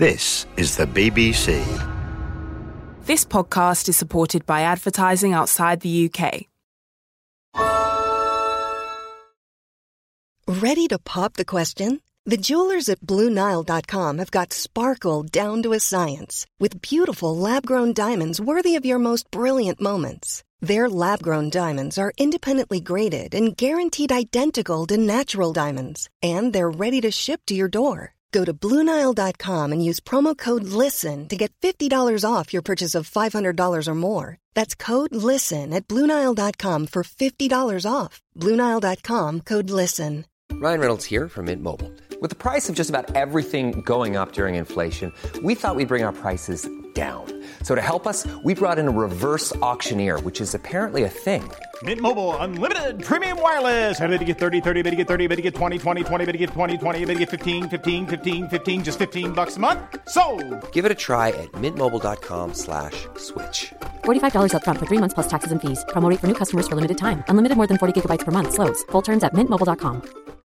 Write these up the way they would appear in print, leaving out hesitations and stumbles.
This is the BBC. This podcast is supported by advertising outside the UK. Ready to pop the question? The jewelers at BlueNile.com have got sparkle down to a science with beautiful lab-grown diamonds worthy of your most brilliant moments. Their lab-grown diamonds are independently graded and guaranteed identical to natural diamonds, and they're ready to ship to your door. Go to BlueNile.com and use promo code LISTEN to get $50 off your purchase of $500 or more. That's code LISTEN at BlueNile.com for $50 off. BlueNile.com, code LISTEN. Ryan Reynolds here from Mint Mobile. With the price of just about everything going up during inflation, we thought we'd bring our prices down. So to help us, we brought in a reverse auctioneer, which is apparently a thing. Mint Mobile Unlimited Premium Wireless. How to get 30, 30, bit to get 30, bit to get 20, 20, 20, bit to get 20, 20, bit to get 15, 15, 15, 15, just $15 a month? Sold! Give it a try at mintmobile.com/switch. $45 up front for 3 months plus taxes and fees. Promo rate for new customers for limited time. Unlimited more than 40 gigabytes per month. Slows full terms at mintmobile.com.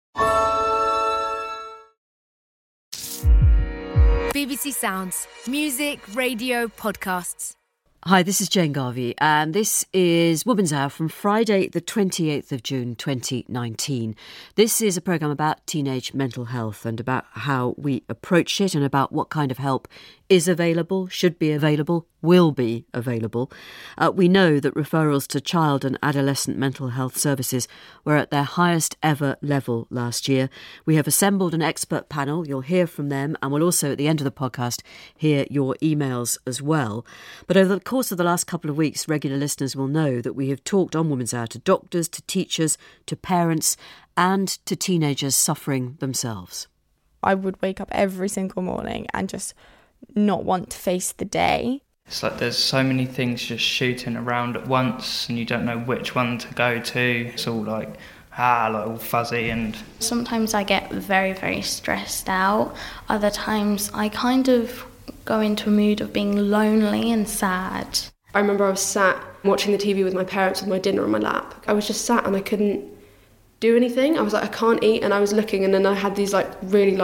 BBC Sounds. Music, radio, podcasts. Hi, this is Jane Garvey, and this is Woman's Hour from Friday, the 28th of June 2019. This is a programme about teenage mental health and about how we approach it and about what kind of help is available, should be available, will be available. We know that referrals to child and adolescent mental health services were at their highest ever level last year. We have assembled an expert panel. You'll hear from them, and we'll also, at the end of the podcast, hear your emails as well. But over the course of the last couple of weeks, regular listeners will know that we have talked on Woman's Hour to doctors, to teachers, to parents, and to teenagers suffering themselves. I would wake up every single morning and just not want to face the day. It's like there's so many things just shooting around at once and you don't know which one to go to. It's all like all fuzzy. And sometimes I get very, very stressed out. Other times I kind of go into a mood of being lonely and sad. I remember I was sat watching the TV with my parents with my dinner on my lap. I was just sat and I couldn't do anything. I was like, I can't eat, and I was looking, and then I had these really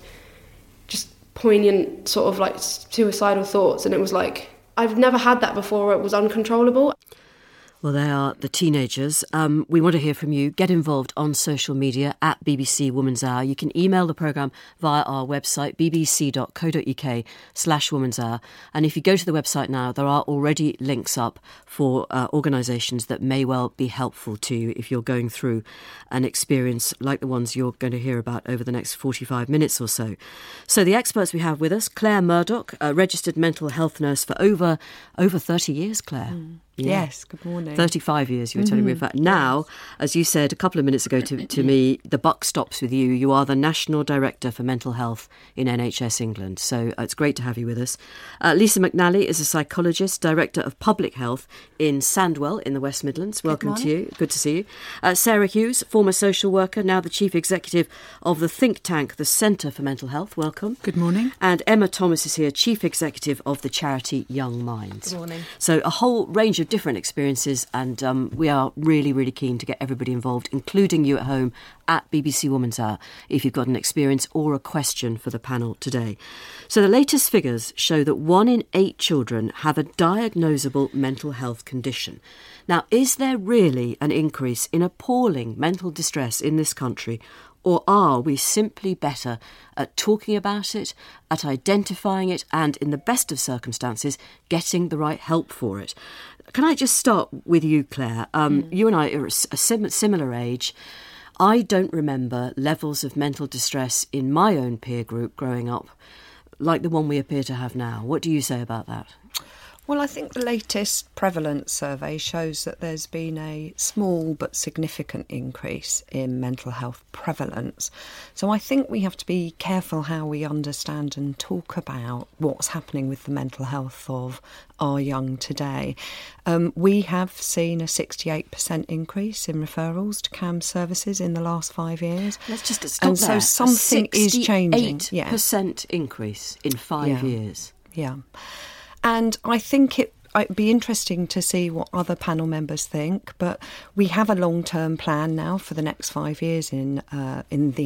just poignant sort of suicidal thoughts, and it was like, I've never had that before. It was uncontrollable. Well, they are the teenagers. We want to hear from you. Get involved on social media at BBC Woman's Hour. You can email the programme via our website, bbc.co.uk/Woman's Hour. And if you go to the website now, there are already links up for organisations that may well be helpful to you if you're going through an experience like the ones you're going to hear about over the next 45 minutes or so. So the experts we have with us, Claire Murdoch, a registered mental health nurse for over 30 years, Claire. Yeah. Yes, good morning. 35 years, you were telling me about. Now, as you said a couple of minutes ago to me, the buck stops with you. You are the National Director for Mental Health in NHS England. So it's great to have you with us. Lisa McNally is a psychologist, Director of Public Health in Sandwell in the West Midlands. Welcome to you. Good to see you. Sarah Hughes, former social worker, now the Chief Executive of the think tank, the Centre for Mental Health. Welcome. Good morning. And Emma Thomas is here, Chief Executive of the charity Young Minds. Good morning. So a whole range of different experiences, and we are really, really keen to get everybody involved, including you at home at BBC Woman's Hour, if you've got an experience or a question for the panel today. So the latest figures show that 1 in 8 children have a diagnosable mental health condition. Now, is there really an increase in appalling mental distress in this country, or are we simply better at talking about it, at identifying it, and, in the best of circumstances, getting the right help for it? Can I just start with you, Claire? You and I are a similar age. I don't remember levels of mental distress in my own peer group growing up like the one we appear to have now. What do you say about that? Well, I think the latest prevalence survey shows that there's been a small but significant increase in mental health prevalence. So I think we have to be careful how we understand and talk about what's happening with the mental health of our young today. We have seen a 68% increase in referrals to CAMHS services in the last 5 years. Let's just stop and there. So something is changing. 68% increase in 5 years. Yeah. And I think it'd be interesting to see what other panel members think, but we have a long-term plan now for the next 5 years in the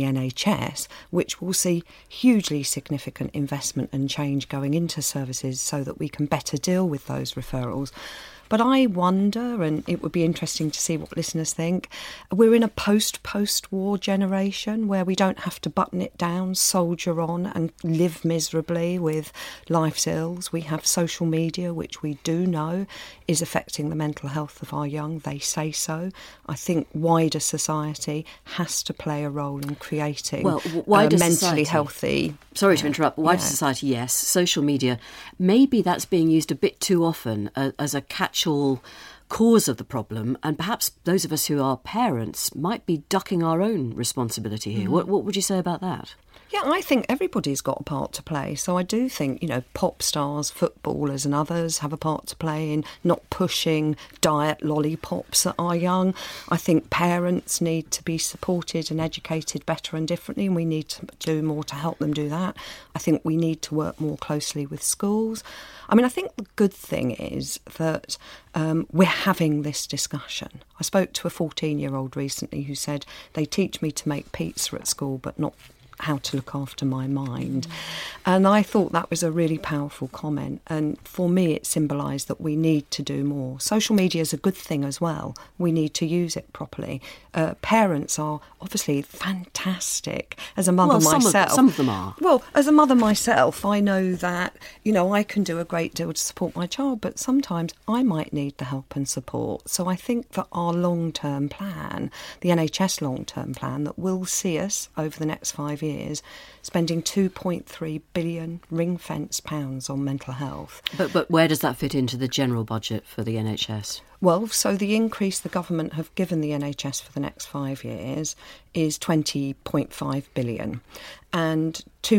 NHS, which will see hugely significant investment and change going into services so that we can better deal with those referrals. But I wonder, and it would be interesting to see what listeners think, we're in a post-war generation where we don't have to button it down, soldier on and live miserably with life's ills. We have social media, which we do know is affecting the mental health of our young. They say so. I think wider society has to play a role in creating wider mentally society. Healthy. Sorry to interrupt. Wider society, yes. Social media, maybe that's being used a bit too often as a catch-all cause of the problem, and perhaps those of us who are parents might be ducking our own responsibility here. What would you say about that? Yeah, I think everybody's got a part to play. So I do think, pop stars, footballers and others have a part to play in not pushing diet lollipops at our young. I think parents need to be supported and educated better and differently, and we need to do more to help them do that. I think we need to work more closely with schools. I mean, I think the good thing is that we're having this discussion. I spoke to a 14-year-old recently who said, they teach me to make pizza at school, but not how to look after my mind. And I thought that was a really powerful comment. And for me, it symbolised that we need to do more. Social media is a good thing as well. We need to use it properly. Parents are obviously fantastic. As a mother myself... Some of them are. Well, as a mother myself, I know that, I can do a great deal to support my child, but sometimes I might need the help and support. So I think that our long-term plan, the NHS long-term plan, that will see us over the next 5 years spending £2.3 billion ring-fenced pounds on mental health. But where does that fit into the general budget for the NHS? Well, so the increase the government have given the NHS for the next 5 years is £20.5 billion. And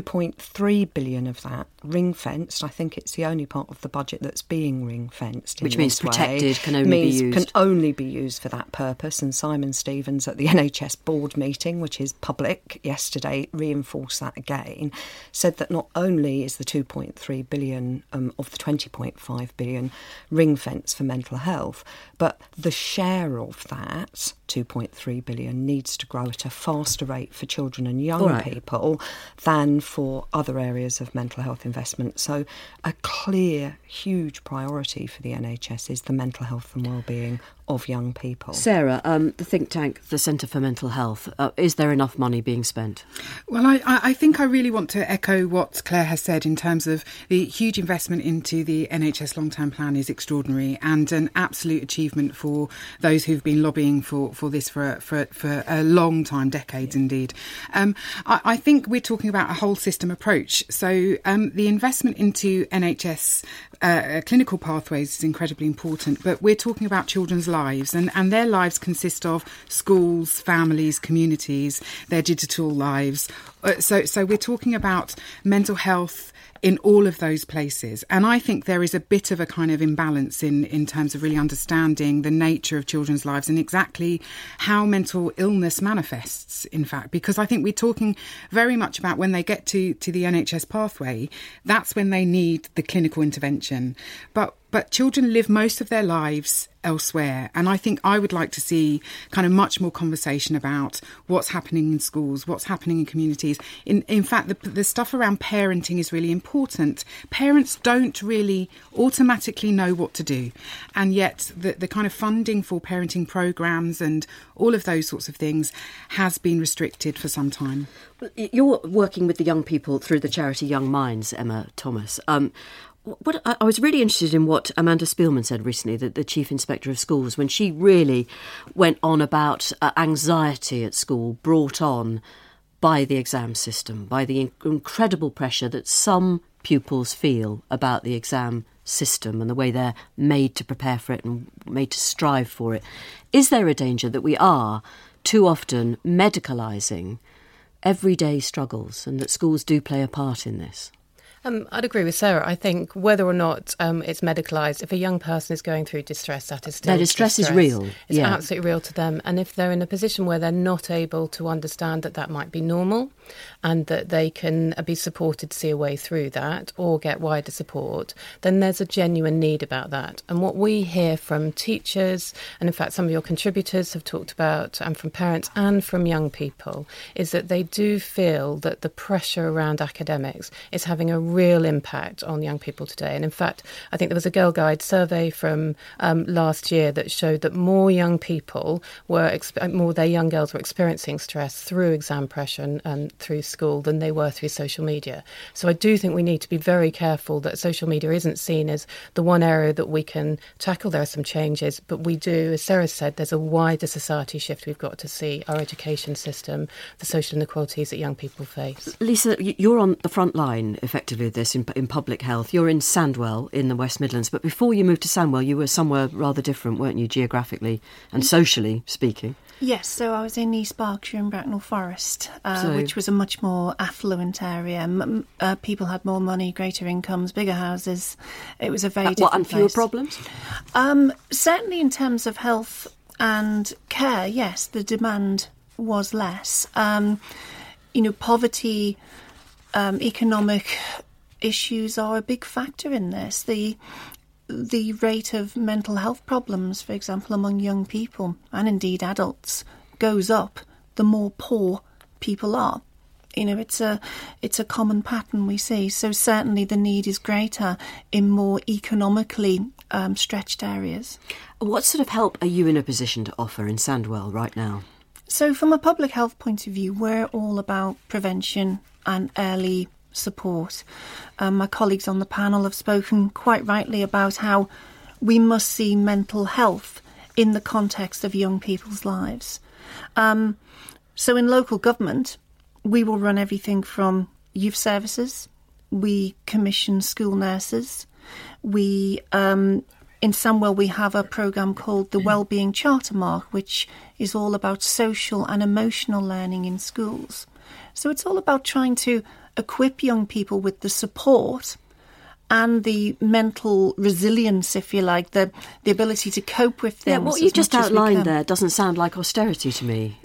2.3 billion of that ring-fenced. I think it's the only part of the budget that's being ring-fenced. Which means protected, can only be used for that purpose. And Simon Stevens at the NHS board meeting, which is public, yesterday reinforced that again, said that not only is the 2.3 billion of the 20.5 billion ring-fenced for mental health, but the share of that 2.3 billion needs to grow at a faster rate for children and young people than for other areas of mental health investment. So a clear, huge priority for the NHS is the mental health and wellbeing of young people. Sarah, the think tank, the Centre for Mental Health, is there enough money being spent? Well, I think I really want to echo what Claire has said in terms of the huge investment into the NHS long-term plan is extraordinary and an absolute achievement for those who've been lobbying for this for a long time, decades indeed. I think we're talking about a whole system approach. So the investment into NHS clinical pathways is incredibly important, but we're talking about children's lives and their lives consist of schools, families, communities, their digital lives. So we're talking about mental health in all of those places. And I think there is a bit of a kind of imbalance in terms of really understanding the nature of children's lives and exactly how mental illness manifests, in fact, because I think we're talking very much about when they get to the NHS pathway, that's when they need the clinical intervention. But children live most of their lives elsewhere. And I think I would like to see kind of much more conversation about what's happening in schools, what's happening in communities. In fact, the stuff around parenting is really important. Parents don't really automatically know what to do. And yet the kind of funding for parenting programmes and all of those sorts of things has been restricted for some time. You're working with the young people through the charity Young Minds, Emma Thomas. What I was really interested in what Amanda Spielman said recently, the Chief Inspector of Schools, when she really went on about anxiety at school brought on by the exam system, by the incredible pressure that some pupils feel about the exam system and the way they're made to prepare for it and made to strive for it. Is there a danger that we are too often medicalising everyday struggles and that schools do play a part in this? I'd agree with Sarah. I think whether or not it's medicalised, if a young person is going through distress, that is still their distress is real. It's absolutely real to them. And if they're in a position where they're not able to understand that might be normal and that they can be supported to see a way through that or get wider support, then there's a genuine need about that. And what we hear from teachers, and in fact some of your contributors have talked about, and from parents and from young people, is that they do feel that the pressure around academics is having a real impact on young people today. And in fact, I think there was a Girl Guide survey from last year that showed that more young people more their young girls were experiencing stress through exam pressure and through school than they were through social media. So I do think we need to be very careful that social media isn't seen as the one area that we can tackle. There are some changes, but we do, as Sarah said, there's a wider society shift we've got to see, our education system, the social inequalities that young people face. Lisa, you're on the front line, effectively, of this in public health. You're in Sandwell in the West Midlands, but before you moved to Sandwell, you were somewhere rather different, weren't you, geographically and socially speaking? Yes, so I was in East Berkshire in Bracknell Forest, which was a much more affluent area. People had more money, greater incomes, bigger houses. It was a very different and fewer place. Problems? Certainly in terms of health and care, yes, the demand was less. Poverty, economic issues are a big factor in this. The rate of mental health problems, for example, among young people and indeed adults goes up the more poor people are. It's a common pattern we see. So certainly the need is greater in more economically stretched areas. What sort of help are you in a position to offer in Sandwell right now? So from a public health point of view, we're all about prevention and early support. My colleagues on the panel have spoken quite rightly about how we must see mental health in the context of young people's lives. So in local government, we will run everything from youth services. We commission school nurses. In Sandwell, we have a programme called the Wellbeing Charter Mark, which is all about social and emotional learning in schools. So it's all about trying to equip young people with the support and the mental resilience, if you like, the ability to cope with things. Yeah, what you just outlined there doesn't sound like austerity to me.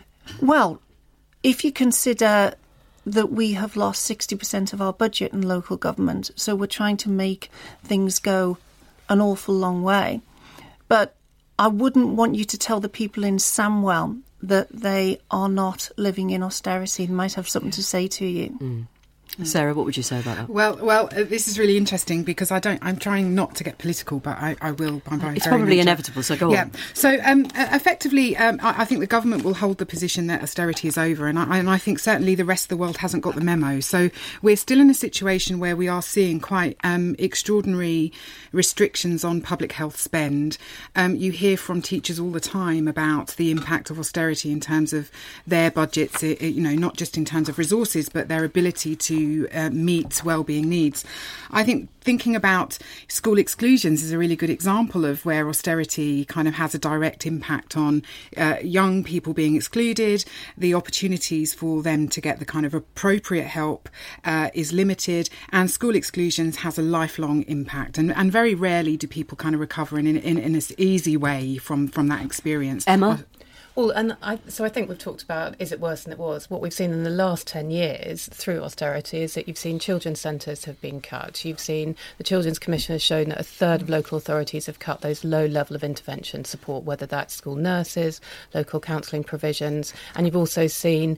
Well, if you consider that we have lost 60% of our budget in local government, so we're trying to make things go an awful long way. But I wouldn't want you to tell the people in Sandwell that they are not living in austerity. They might have something to say to you. Mm. Sarah, what would you say about that? Well, this is really interesting because I'm trying not to get political, but I will. It's probably inevitable, so go on. So effectively, I think the government will hold the position that austerity is over, and I think certainly the rest of the world hasn't got the memo. So we're still in a situation where we are seeing quite extraordinary restrictions on public health spend. You hear from teachers all the time about the impact of austerity in terms of their budgets, not just in terms of resources, but their ability to meet wellbeing needs. I think thinking about school exclusions is a really good example of where austerity kind of has a direct impact on young people being excluded. The opportunities for them to get the kind of appropriate help is limited, and school exclusions has a lifelong impact. And very rarely do people kind of recover in an easy way from that experience. Emma? Well, I think we've talked about, is it worse than it was? What we've seen in the last 10 years through austerity is that you've seen children's centres have been cut. You've seen the Children's Commission has shown that a third of local authorities have cut those low level of intervention support, whether that's school nurses, local counselling provisions. And you've also seen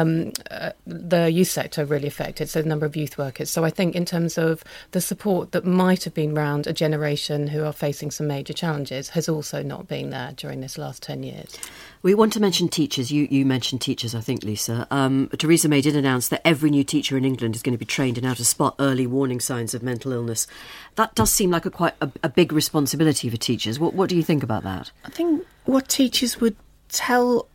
the youth sector really affected, so the number of youth workers. So I think in terms of the support that might have been around a generation who are facing some major challenges has also not been there during this last 10 years. We want to mention teachers. You mentioned teachers, I think, Lisa. Theresa May did announce that every new teacher in England is going to be trained in how to spot early warning signs of mental illness. That does seem like quite a big responsibility for teachers. What do you think about that? I think what teachers would tell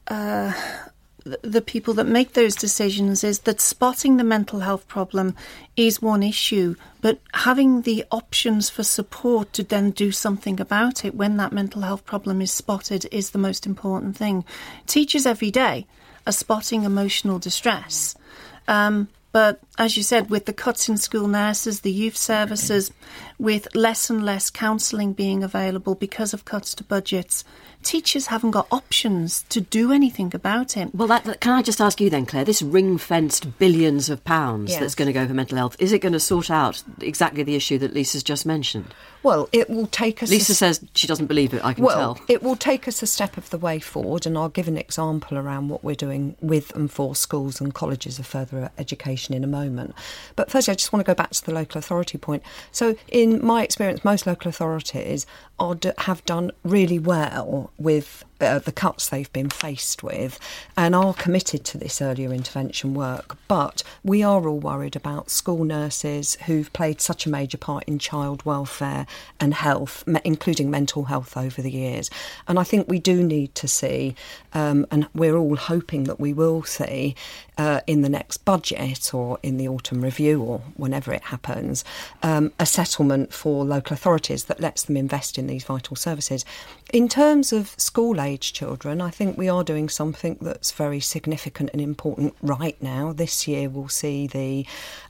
the people that make those decisions is that spotting the mental health problem is one issue, but having the options for support to then do something about it when that mental health problem is spotted is the most important thing. Teachers every day are spotting emotional distress, but as you said, with the cuts in school nurses, the youth services, with less and less counselling being available because of cuts to budgets, teachers haven't got options to do anything about it. Well, can I just ask you then, Claire, this ring-fenced billions of pounds that's going to go for mental health, is it going to sort out exactly the issue that Lisa's just mentioned? Well, it will take us... Lisa says she doesn't believe it, I can tell. It will take us a step of the way forward, and I'll give an example around what we're doing with and for schools and colleges of further education in a moment. But firstly, I just want to go back to the local authority point. So in my experience, most local authorities have done really well with the cuts they've been faced with and are committed to this earlier intervention work. But we are all worried about school nurses who've played such a major part in child welfare and health, including mental health over the years. And I think we do need to see, and we're all hoping that we will see in the next budget or in the autumn review or whenever it happens, a settlement for local authorities that lets them invest in these vital services. In terms of school-age children, I think we are doing something that's very significant and important right now. This year we'll see the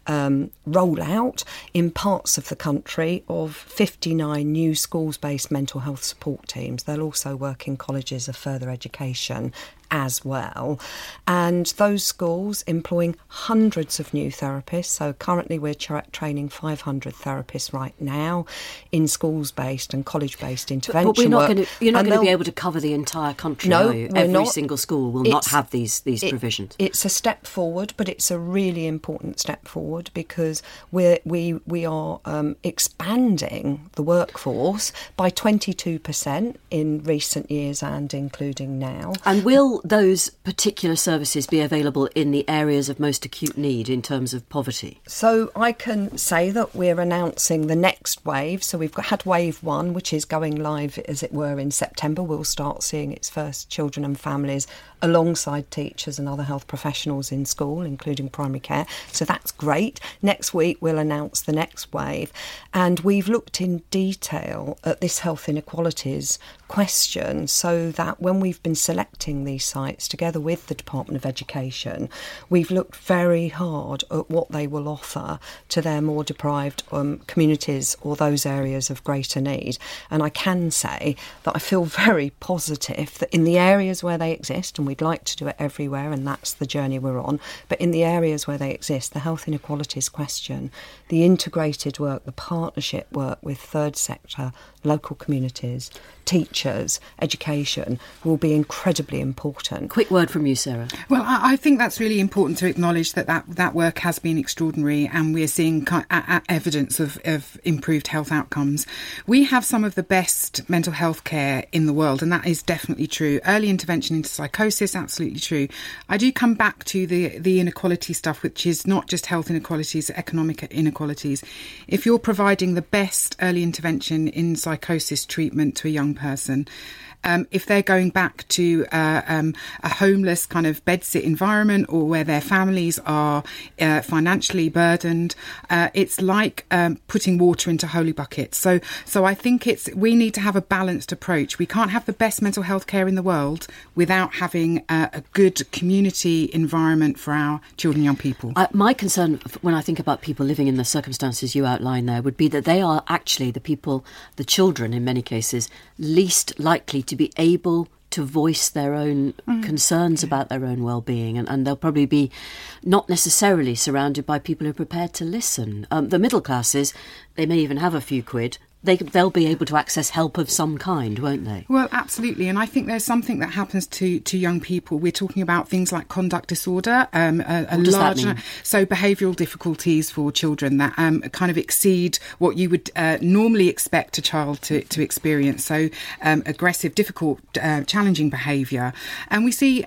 rollout in parts of the country of 59 new schools-based mental health support teams. They'll also work in colleges of further education as well, and those schools employing hundreds of new therapists. So currently we're training 500 therapists right now in schools-based and college-based intervention but you're not work. going to be able to cover the entire country, no, are you? We're Every not. Single school will not have these provisions. It's a step forward, but it's a really important step forward because we are expanding the workforce by 22% in recent years and including now. And will those particular services be available in the areas of most acute need in terms of poverty? So I can say that we're announcing the next wave. So we've had wave 1, which is going live, as it were, in September. We'll start seeing its first children and families alongside teachers and other health professionals in school, including primary care. So that's great. Next week we'll announce the next wave. And we've looked in detail at this health inequalities question so that when we've been selecting these sites together with the Department of Education, we've looked very hard at what they will offer to their more deprived communities or those areas of greater need. And I can say that I feel very positive that in the areas where they exist, and we'd like to do it everywhere, and that's the journey we're on, but in the areas where they exist, the health inequalities question, the integrated work, the partnership work with third sector, local communities, teachers, education will be incredibly important. Quick word from you, Sarah. Well, I think that's really important to acknowledge that work has been extraordinary and we're seeing evidence of improved health outcomes. We have some of the best mental health care in the world, and that is definitely true. Early intervention into psychosis, absolutely true. I do come back to the inequality stuff, which is not just health inequalities, economic inequalities. If you're providing the best early intervention in psychosis treatment to a young person, if they're going back to a homeless kind of bedsit environment or where their families are financially burdened, it's like putting water into holy buckets. So I think we need to have a balanced approach. We can't have the best mental health care in the world without having a good community environment for our children and young people. My concern when I think about people living in the circumstances you outline there would be that they are actually the children in many cases, least likely to be able to voice their own concerns about their own well-being, and they'll probably be not necessarily surrounded by people who are prepared to listen. The middle classes, they may even have a few quid. They'll be able to access help of some kind, won't they? Well, absolutely. And I think there's something that happens to young people. We're talking about things like conduct disorder. What does that mean? So behavioural difficulties for children that kind of exceed what you would normally expect a child to experience. So aggressive, difficult, challenging behaviour. And we see,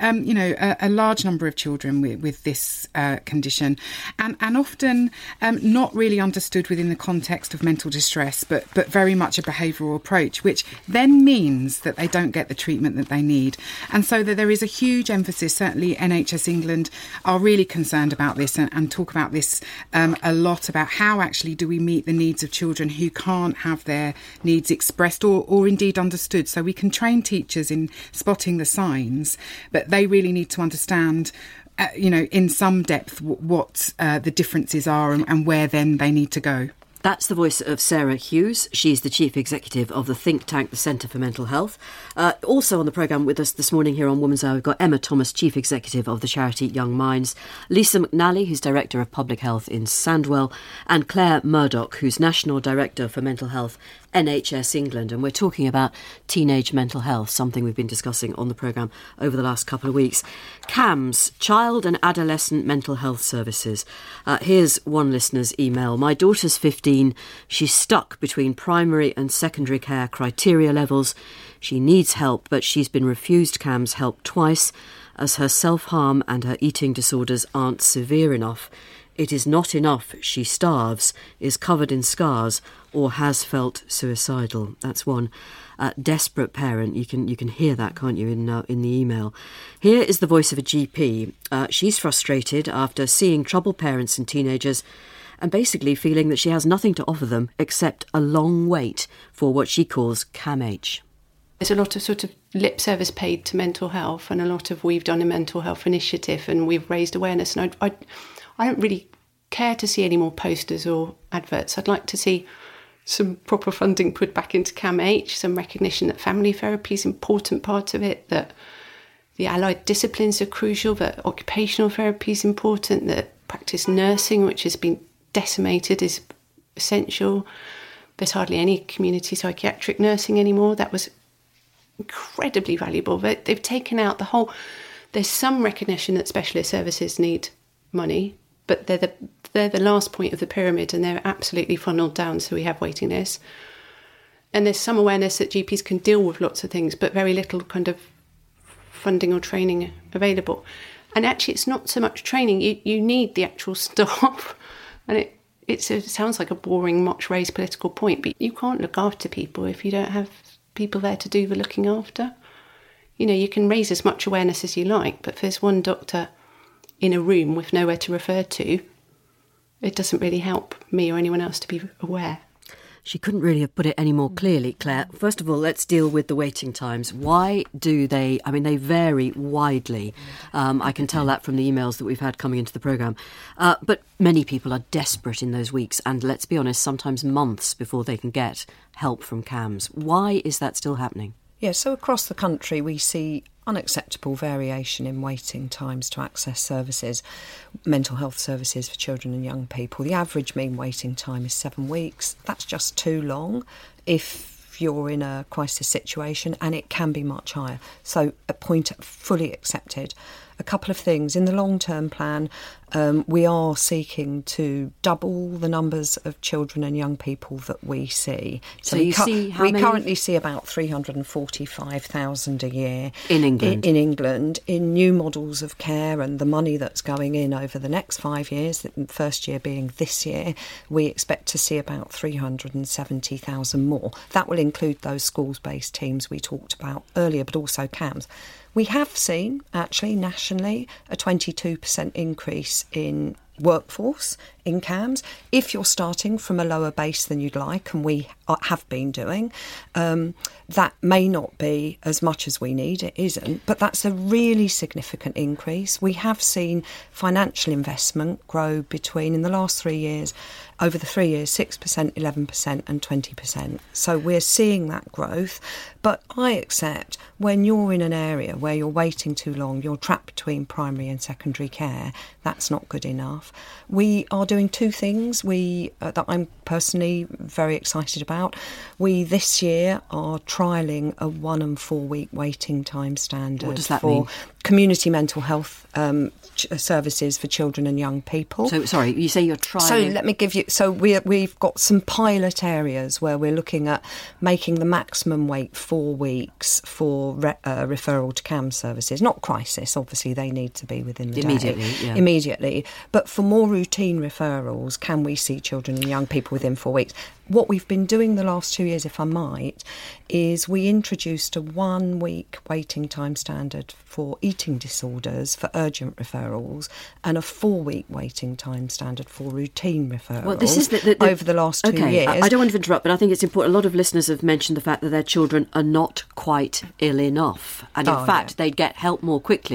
a large number of children with this condition and often not really understood within the context of mental distress, but very much a behavioural approach, which then means that they don't get the treatment that they need. And so there is a huge emphasis, certainly NHS England are really concerned about this and talk about this a lot, about how actually do we meet the needs of children who can't have their needs expressed or indeed understood. So we can train teachers in spotting the signs, but they really need to understand in some depth what the differences are and where then they need to go. That's the voice of Sarah Hughes. She's the Chief Executive of the think tank, the Centre for Mental Health. Also on the programme with us this morning here on Woman's Hour, we've got Emma Thomas, Chief Executive of the charity Young Minds, Lisa McNally, who's Director of Public Health in Sandwell, and Claire Murdoch, who's National Director for Mental Health, NHS England. And we're talking about teenage mental health, something we've been discussing on the programme over the last couple of weeks. CAMS, Child and Adolescent Mental Health Services. Here's one listener's email. My daughter's 15. She's stuck between primary and secondary care criteria levels. She needs help, but she's been refused CAMS help twice as her self-harm and her eating disorders aren't severe enough. It is not enough. She starves, is covered in scars, or has felt suicidal. That's one desperate parent. You can hear that, can't you, in the email. Here is the voice of a GP. She's frustrated after seeing troubled parents and teenagers and basically feeling that she has nothing to offer them except a long wait for what she calls CAMH. There's a lot of sort of lip service paid to mental health, and a lot of we've done a mental health initiative and we've raised awareness. And I don't really care to see any more posters or adverts. I'd like to see some proper funding put back into CAMH, some recognition that family therapy is an important part of it, that the allied disciplines are crucial, that occupational therapy is important, that practice nursing, which has been decimated, is essential. There's hardly any community psychiatric nursing anymore. That was incredibly valuable. They've taken out the whole... There's some recognition that specialist services need money, but they're the last point of the pyramid and they're absolutely funneled down, so we have waiting lists. And there's some awareness that GPs can deal with lots of things, but very little kind of funding or training available. And actually, it's not so much training. You need the actual staff. And it sounds like a boring, much-raised political point, but you can't look after people if you don't have people there to do the looking after. You can raise as much awareness as you like, but if there's one doctor in a room with nowhere to refer to, it doesn't really help me or anyone else to be aware. She couldn't really have put it any more clearly, Claire. First of all, let's deal with the waiting times. Why do they... I mean, they vary widely. I can tell that from the emails that we've had coming into the programme. But many people are desperate in those weeks and, let's be honest, sometimes months before they can get help from CAMS. Why is that still happening? Yeah, so across the country we see unacceptable variation in waiting times to access services, mental health services for children and young people. The average mean waiting time is 7 weeks. That's just too long if you're in a crisis situation, and it can be much higher. So a point fully accepted. A couple of things. In the long-term plan, we are seeking to double the numbers of children and young people that we see. So you see how many? We currently see about 345,000 a year in England. In England, in new models of care, and the money that's going in over the next 5 years, the first year being this year, we expect to see about 370,000 more. That will include those schools-based teams we talked about earlier, but also CAMS. We have seen, actually, nationally, a 22% increase in workforce in CAMS. If you're starting from a lower base than you'd like, and we have been doing, that may not be as much as we need. It isn't, but that's a really significant increase. We have seen financial investment grow between, in the last 3 years, over the 3 years, 6%, 11% and 20%. So we're seeing that growth. But I accept when you're in an area where you're waiting too long, you're trapped between primary and secondary care, that's not good enough. We are doing two things that I'm personally very excited about. We this year are trialling a 1 and 4 week waiting time standard. What does that for mean? Community mental health services for children and young people. So, sorry, you say you're trialling... So let me give you... So we've got some pilot areas where we're looking at making the maximum wait 4 weeks for referral to CAMS services. Not crisis, obviously, they need to be within the day. Immediately. But for more routine referrals, can we see children and young people within 4 weeks? What we've been doing the last 2 years, if I might, is we introduced a 1 week waiting time standard for eating disorders for urgent referrals and a 4 week waiting time standard for routine referrals. Well, this is over the last 2 years. I don't want to interrupt, but I think it's important. A lot of listeners have mentioned the fact that their children are not quite ill enough. And in fact, they'd get help more quickly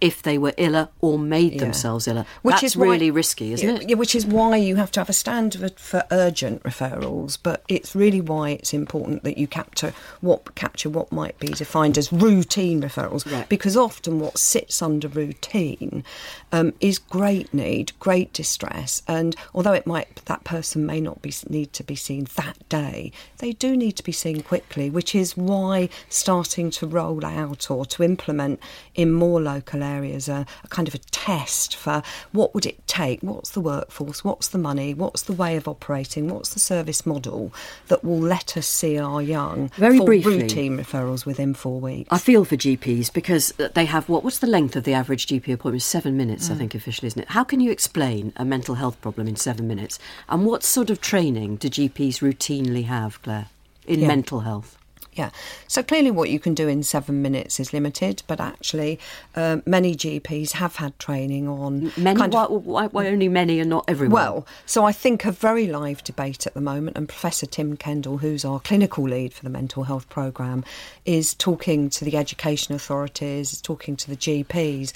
if they were iller or made themselves iller. That's really risky, isn't it? Yeah, which is why you have to have a standard for urgent referrals, but it's really why it's important that you capture what might be defined as routine referrals, because often what sits under routine is great need, great distress, and although that person may not need to be seen that day, they do need to be seen quickly, which is why starting to roll out or to implement in more local areas a kind of a test for what would it take, what's the workforce, what's the money, what's the way of operating, what's the service model that will let us see our young very for briefly, routine referrals within 4 weeks. I feel for GPs because they have what's the length of the average GP appointment? 7 minutes, I think officially, isn't it? How can you explain a mental health problem in 7 minutes? And what sort of training do GPs routinely have, Claire, in mental health? Yeah, so clearly what you can do in 7 minutes is limited, but actually many GPs have had training on... Many? Why only many and not everyone? Well, so I think a very live debate at the moment, and Professor Tim Kendall, who's our clinical lead for the mental health programme, is talking to the education authorities, is talking to the GPs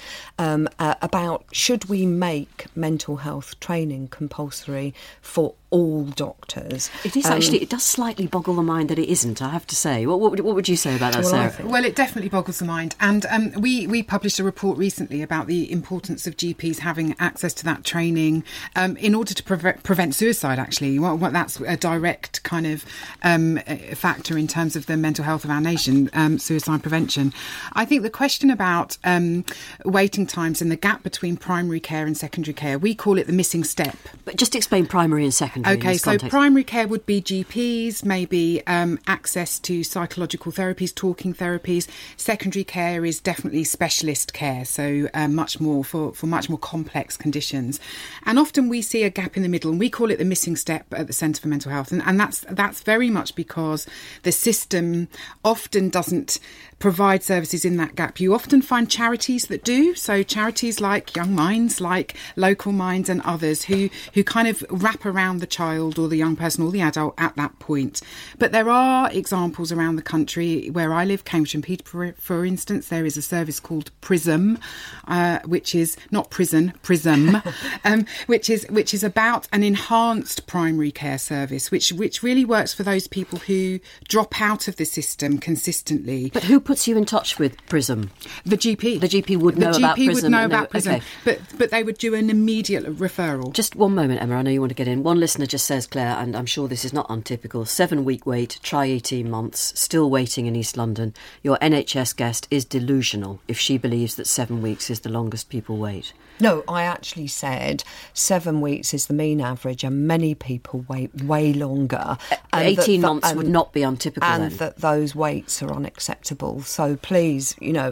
about should we make mental health training compulsory for all doctors. It is actually, it does slightly boggle the mind that it isn't, I have to say. What would you say about that, Sarah? Well, it definitely boggles the mind. And we published a report recently about the importance of GPs having access to that training in order to prevent suicide, actually. What that's a direct kind of factor in terms of the mental health of our nation, suicide prevention. I think the question about waiting times and the gap between primary care and secondary care, we call it the missing step. But just explain primary and secondary. Okay, so primary care would be GPs, maybe access to psychological therapies, talking therapies. Secondary care is definitely specialist care, so much more for much more complex conditions. And often we see a gap in the middle, and we call it the missing step at the Centre for Mental Health. And that's very much because the system often doesn't provide services in that gap. You often find charities that do, so charities like Young Minds, like Local Minds and others who kind of wrap around the child or the young person or the adult at that point. But there are examples around the country where I live, Cambridge and Peterborough, for instance. There is a service called PRISM, which is not prison, PRISM, which is about an enhanced primary care service, which really works for those people who drop out of the system consistently. But who puts you in touch with PRISM? The GP. The GP would know about PRISM. The GP would know about PRISM, okay. but they would do an immediate referral. Just one moment, Emma, I know you want to get in. One listener just says, Claire, and I'm sure this is not untypical, 7-week wait, try 18 months, still waiting in East London. Your NHS guest is delusional if she believes that 7 weeks is the longest people wait. No, I actually said 7 weeks is the mean average and many people wait way longer. 18 months would not be untypical and then. That those waits are unacceptable. So please,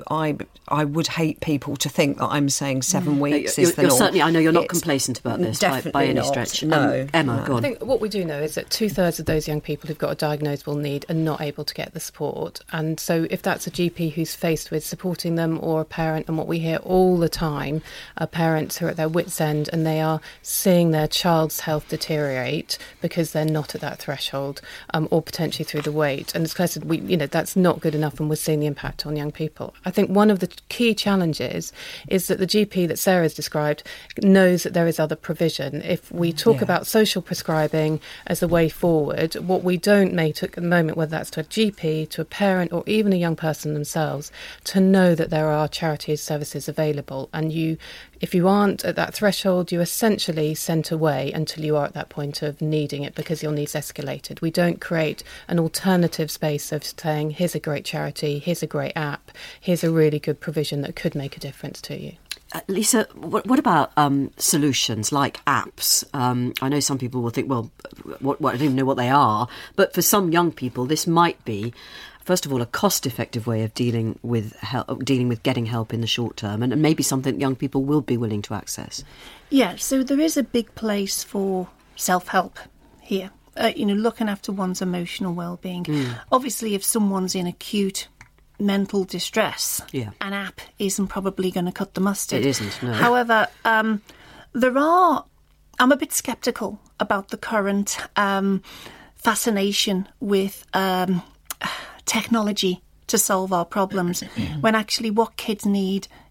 I would hate people to think that I'm saying 7 weeks is the norm. Certainly, I know you're not complacent about this by any stretch. No. Emma, go on. I think what we do know is that 2/3 of those young people who've got a diagnosable need are not able to get the support. And so if that's a GP who's faced with supporting them or a parent, and what we hear all the time are parents who are at their wits' end and they are seeing their child's health deteriorate because they're not at that threshold or potentially through the wait. And as Claire said, that's not good enough, and we're seeing the impact on young people. I think one of the key challenges is that the GP that Sarah's described knows that there is other provision. If we talk about social prescribing as a way forward, what we don't make at the moment, whether that's to a GP, to a parent, or even a young person themselves, to know that there are charity services available. And if you aren't at that threshold, you're essentially sent away until you are at that point of needing it because your needs escalated. We don't create an alternative space of saying, here's a great charity, here's a great app, here's a really good provision that could make a difference to you. Lisa, what about solutions like apps? I know some people will think, well, I don't even know what they are, but for some young people, this might be, first of all, a cost-effective way of dealing with getting help in the short term, and maybe something young people will be willing to access. Yeah, so there is a big place for self-help here. Looking after one's emotional well-being. Obviously, if someone's in acute mental distress, an app isn't probably going to cut the mustard. It isn't, no. However, I'm a bit sceptical about the current fascination with technology to solve our problems, when actually what kids need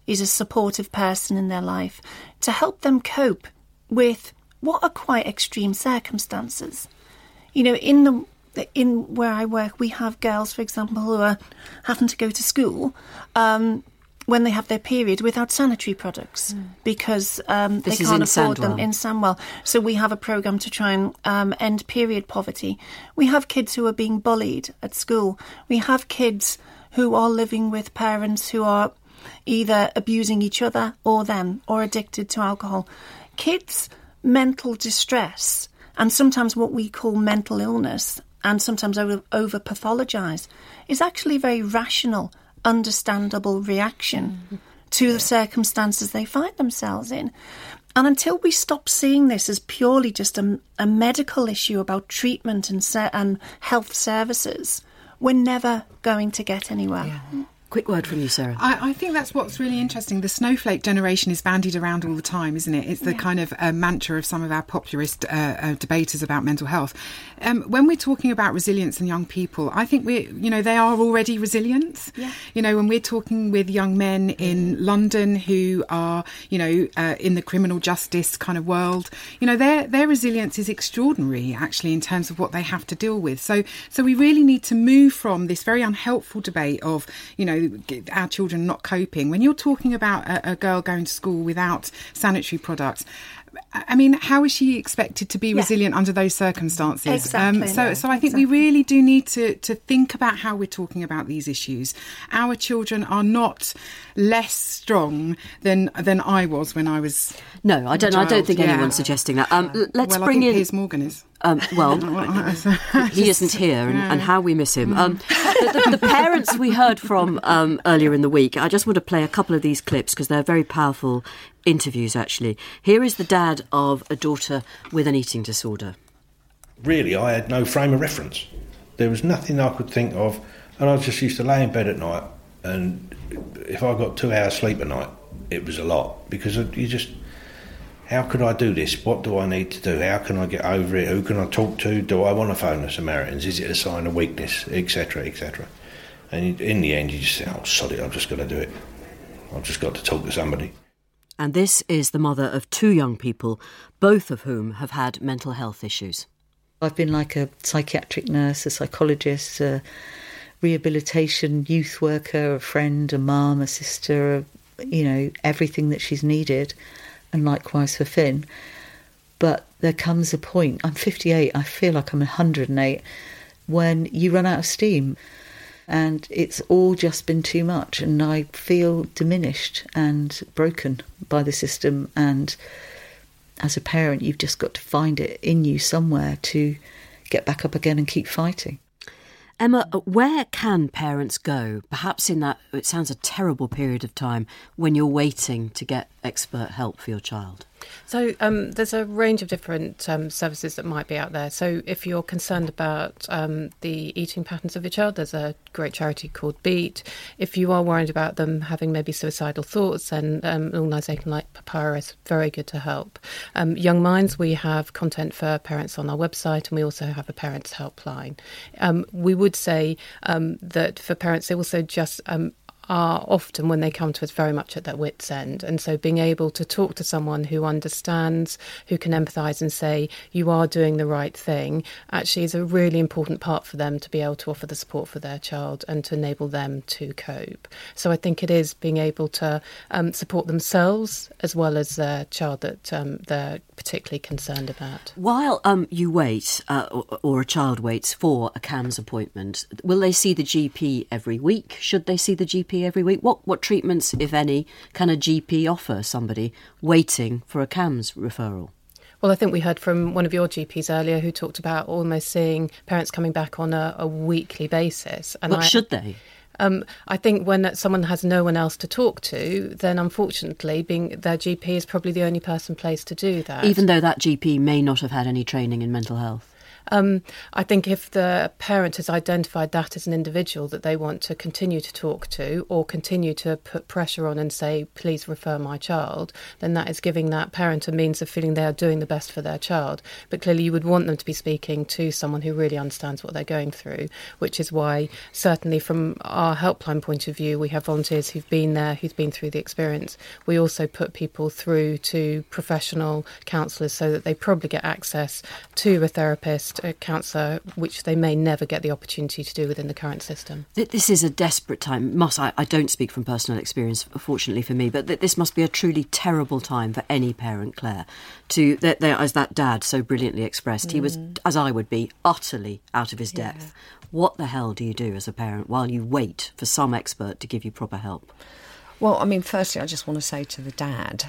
is a supportive person in their life to help them cope with what are quite extreme circumstances. You know, in where I work, we have girls, for example, who are having to go to school when they have their period without sanitary products because they can't afford them in Sandwell. So we have a programme to try and end period poverty. We have kids who are being bullied at school. We have kids who are living with parents who are either abusing each other or them, or addicted to alcohol. Kids' mental distress and sometimes what we call mental illness, and sometimes over pathologise, is actually a very rational, understandable reaction to the circumstances they find themselves in. And until we stop seeing this as purely just a medical issue about treatment and health services, we're never going to get anywhere. Yeah. Quick word from you, Sarah. I think that's what's really interesting. The snowflake generation is bandied around all the time, isn't it? It's the kind of mantra of some of our populist debaters about mental health. When we're talking about resilience in young people, I think they are already resilient. Yeah. You know, when we're talking with young men in London who are, in the criminal justice kind of world, their resilience is extraordinary, actually, in terms of what they have to deal with. So we really need to move from this very unhelpful debate of, our children not coping. When you're talking about a girl going to school without sanitary products, I mean, how is she expected to be resilient under those circumstances? Exactly. So I think we really do need to think about how we're talking about these issues. Our children are not less strong than I was when I was. No, I don't think anyone's suggesting that. Let's bring in Piers Morgan is. He isn't here, and how we miss him. The parents we heard from earlier in the week, I just want to play a couple of these clips because they're very powerful interviews, actually. Here is the dad of a daughter with an eating disorder. Really, I had no frame of reference. There was nothing I could think of, and I just used to lay in bed at night, and if I got 2 hours sleep a night, it was a lot, because you just... How could I do this? What do I need to do? How can I get over it? Who can I talk to? Do I want to phone the Samaritans? Is it a sign of weakness? Etc, etc. And in the end, you just say, oh, sod it, I've just got to do it. I've just got to talk to somebody. And this is the mother of 2 young people, both of whom have had mental health issues. I've been like a psychiatric nurse, a psychologist, a rehabilitation youth worker, a friend, a mum, a sister, everything that she's needed. And likewise for Finn. But there comes a point, I'm 58, I feel like I'm 108, when you run out of steam and it's all just been too much, and I feel diminished and broken by the system, and as a parent you've just got to find it in you somewhere to get back up again and keep fighting. Emma, where can parents go, perhaps in that, it sounds a terrible period of time, when you're waiting to get expert help for your child? So there's a range of different services that might be out there. So if you're concerned about the eating patterns of your child, there's a great charity called Beat. If you are worried about them having maybe suicidal thoughts, then an organisation like Papyrus, very good to help. Young Minds, we have content for parents on our website, and we also have a parents helpline. We would say that for parents, they also just... are often, when they come to us, very much at their wits' end. And so being able to talk to someone who understands, who can empathise and say, you are doing the right thing, actually is a really important part for them to be able to offer the support for their child and to enable them to cope. So I think it is being able to support themselves as well as their child that they're particularly concerned about. While you wait, or a child waits for a CAMHS appointment, will they see the GP every week? Should they see the GP every week? What treatments, if any, can a GP offer somebody waiting for a CAMHS referral? Well, I think we heard from one of your GPs earlier who talked about almost seeing parents coming back on a weekly basis. And should they? I think when someone has no one else to talk to, then unfortunately their GP is probably the only person placed to do that. Even though that GP may not have had any training in mental health? I think if the parent has identified that as an individual that they want to continue to talk to or continue to put pressure on and say, please refer my child, then that is giving that parent a means of feeling they are doing the best for their child. But clearly you would want them to be speaking to someone who really understands what they're going through, which is why certainly from our helpline point of view, we have volunteers who've been there, who've been through the experience. We also put people through to professional counsellors so that they probably get access to a therapist, a counsellor, which they may never get the opportunity to do within the current system. This is a desperate time. I don't speak from personal experience, fortunately for me, but this must be a truly terrible time for any parent, Claire, as that dad so brilliantly expressed, he was, as I would be, utterly out of his depth. What the hell do you do as a parent while you wait for some expert to give you proper help? Well, I mean, firstly, I just want to say to the dad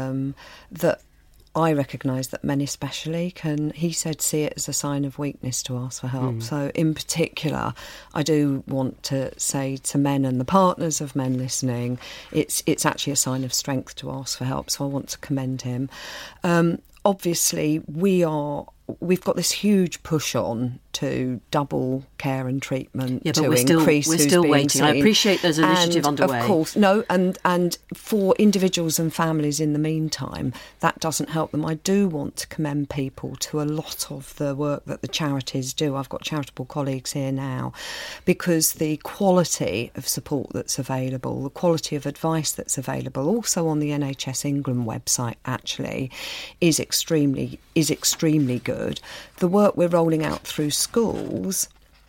that I recognise that men especially he said, see it as a sign of weakness to ask for help. So in particular, I do want to say to men and the partners of men listening, it's actually a sign of strength to ask for help. So I want to commend him. Obviously, we've got this huge push on to double care and treatment to increase we're still waiting. Seen. I appreciate there's an initiative underway. Of course, no, and for individuals and families in the meantime, that doesn't help them. I do want to commend people to a lot of the work that the charities do. I've got charitable colleagues here now, because the quality of support that's available, the quality of advice that's available, also on the NHS England website actually, is extremely good. The work we're rolling out through schools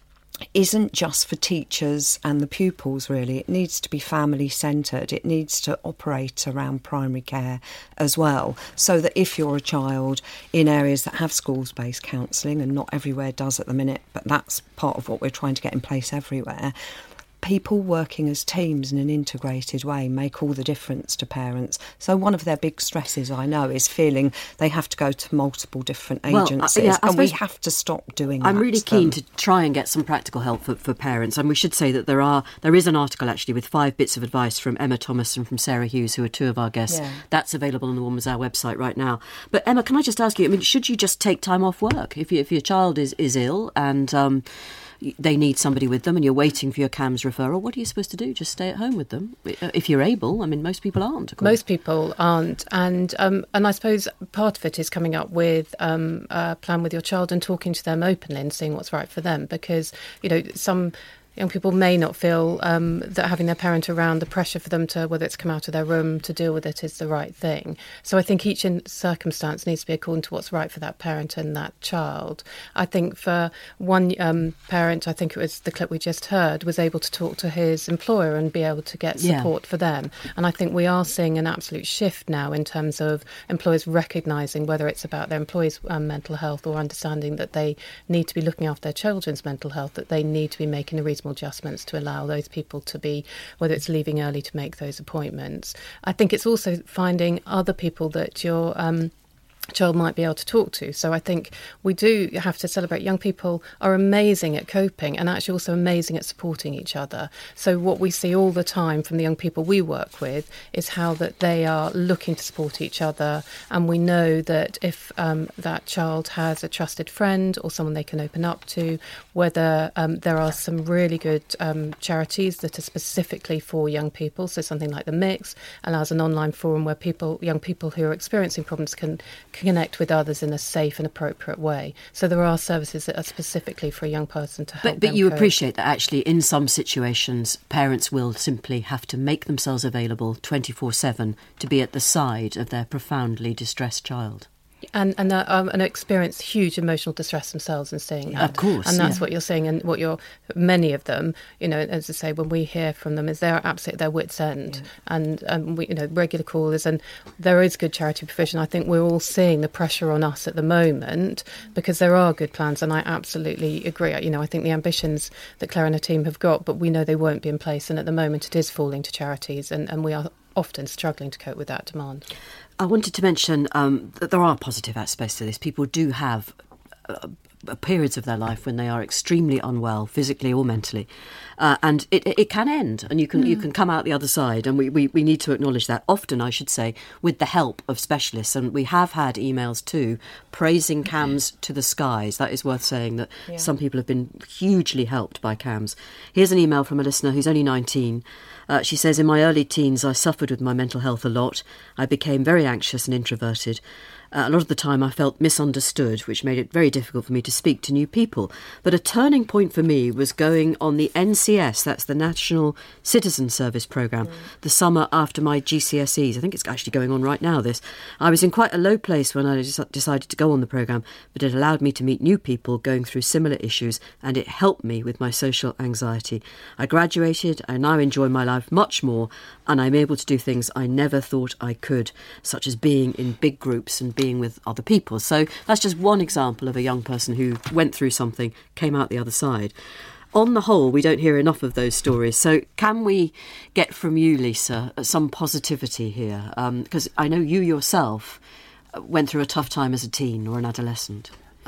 isn't just for teachers and the pupils, really. It needs to be family centred. It needs to operate around primary care as well, so that if you're a child in areas that have schools-based counselling, and not everywhere does at the minute, but that's part of what we're trying to get in place everywhere, people working as teams in an integrated way make all the difference to parents. So one of their big stresses, I know, is feeling they have to go to multiple different agencies, and we have to stop doing that. I'm really keen to try and get some practical help for parents, and we should say that there is an article actually with 5 bits of advice from Emma Thomas and from Sarah Hughes, who are 2 of our guests. That's available on the Woman's Hour website right now. But Emma, can I just ask you, I mean, should you just take time off work if your child is ill and they need somebody with them and you're waiting for your CAMHS referral? What are you supposed to do? Just stay at home with them if you're able? I mean, most people aren't. Most people aren't, and I suppose part of it is coming up with a plan with your child and talking to them openly and seeing what's right for them, because some young people may not feel that having their parent around, the pressure for them to, whether it's come out of their room to deal with it, is the right thing. So I think each circumstance needs to be according to what's right for that parent and that child. I think for one parent, I think it was the clip we just heard, was able to talk to his employer and be able to get support for them. And I think we are seeing an absolute shift now in terms of employers recognising, whether it's about their employees' mental health or understanding that they need to be looking after their children's mental health, that they need to be making a reasonable adjustments to allow those people to be, whether it's leaving early to make those appointments. I think it's also finding other people that your child might be able to talk to. So I think we do have to celebrate young people are amazing at coping and actually also amazing at supporting each other. So what we see all the time from the young people we work with is how that they are looking to support each other, and we know that if that child has a trusted friend or someone they can open up to, whether there are some really good charities that are specifically for young people. So something like The Mix allows an online forum where young people who are experiencing problems can connect with others in a safe and appropriate way. So there are services that are specifically for a young person to help them. But you appreciate that actually in some situations parents will simply have to make themselves available 24/7 to be at the side of their profoundly distressed child. And experience huge emotional distress themselves and seeing that. Of course. And that's what you're seeing, and many of them, as I say, when we hear from them, is they're absolutely at their wits' end. Yeah. And we, regular callers, and there is good charity provision. I think we're all seeing the pressure on us at the moment because there are good plans, and I absolutely agree. I think the ambitions that Claire and her team have got, but we know they won't be in place, and at the moment it is falling to charities, and we are often struggling to cope with that demand. I wanted to mention that there are positive aspects to this. People do have periods of their life when they are extremely unwell, physically or mentally, and it can end, and you can come out the other side, and we need to acknowledge that. Often, I should say, with the help of specialists, and we have had emails too praising CAMHS to the skies. That is worth saying, that some people have been hugely helped by CAMHS. Here's an email from a listener who's only 19. She says, in my early teens, I suffered with my mental health a lot. I became very anxious and introverted. A lot of the time I felt misunderstood, which made it very difficult for me to speak to new people. But a turning point for me was going on the NCS, that's the National Citizen Service Programme, the summer after my GCSEs. I think it's actually going on right now, this. I was in quite a low place when I decided to go on the programme, but it allowed me to meet new people going through similar issues, and it helped me with my social anxiety. I graduated, I now enjoy my life much more, and I'm able to do things I never thought I could, such as being in big groups and being with other people. So that's just one example of a young person who went through something, came out the other side. On the whole, we don't hear enough of those stories. So can we get from you, Lisa, some positivity here? Because I know you yourself went through a tough time as a teen or an adolescent.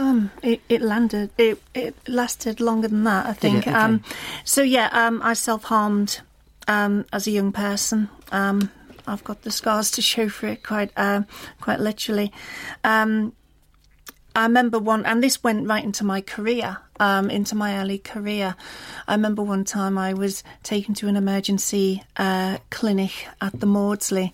It lasted longer than that, I think. Okay. I self-harmed as a young person. I've got the scars to show for it quite literally. I remember one, and this went right into my career, into my early career. I remember one time I was taken to an emergency clinic at the Maudsley,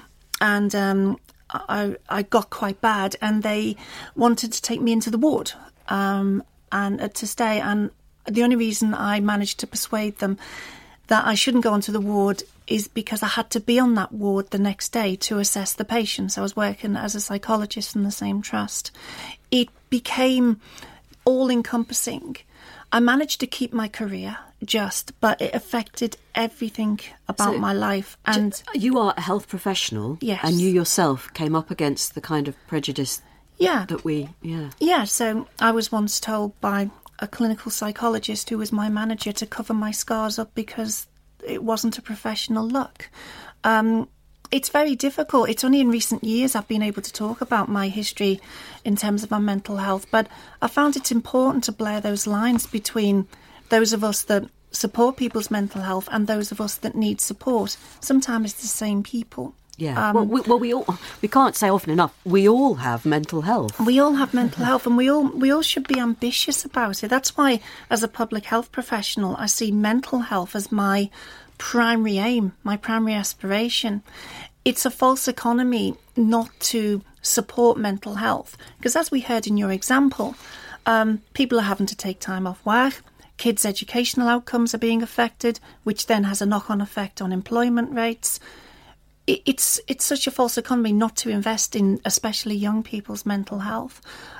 and I got quite bad, and they wanted to take me into the ward and to stay. And the only reason I managed to persuade them that I shouldn't go onto the ward is because I had to be on that ward the next day to assess the patients. I was working as a psychologist in the same trust. It became all-encompassing. I managed to keep my career but it affected everything about my life. And you are a health professional, yes, and you yourself came up against the kind of prejudice that we... So I was once told by a clinical psychologist who was my manager to cover my scars up because it wasn't a professional look. It's very difficult. It's only in recent years I've been able to talk about my history in terms of my mental health, but I found it important to blur those lines between those of us that support people's mental health and those of us that need support. Sometimes it's the same people. Yeah. We can't say often enough, we all have mental health. We all have mental health, and we all should be ambitious about it. That's why, as a public health professional, I see mental health as my primary aim, my primary aspiration. It's a false economy not to support mental health, because as we heard in your example, people are having to take time off work. Kids' educational outcomes are being affected, which then has a knock-on effect on employment rates. It's such a false economy not to invest in especially young people's mental health.